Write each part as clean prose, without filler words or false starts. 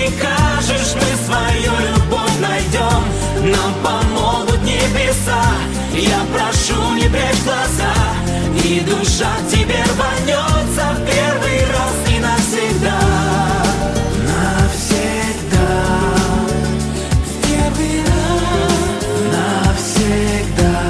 прикажешь, мы свою любовь найдем. Нам помогут небеса, я прошу, не прячь глаза, и душа к тебе рванется в первый раз и навсегда. Навсегда, в первый раз, навсегда.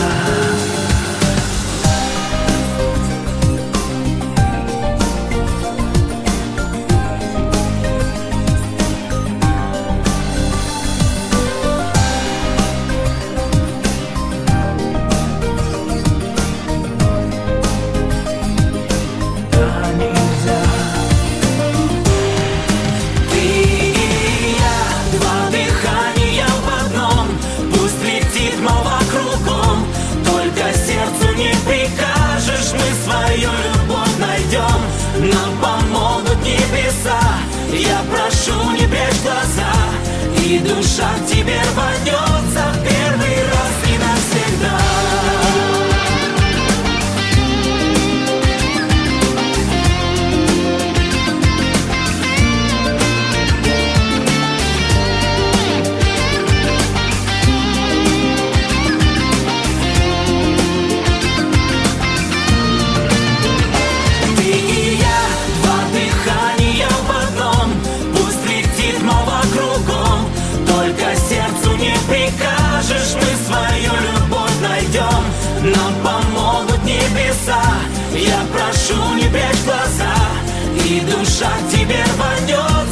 Нам помогут небеса, я прошу, не прячь глаза, и душа к тебе рванется в первый раз и навсегда. Прикажешь, мы свою любовь найдем. Нам помогут небеса, я прошу, не прячь глаза, и душа к тебе рванет.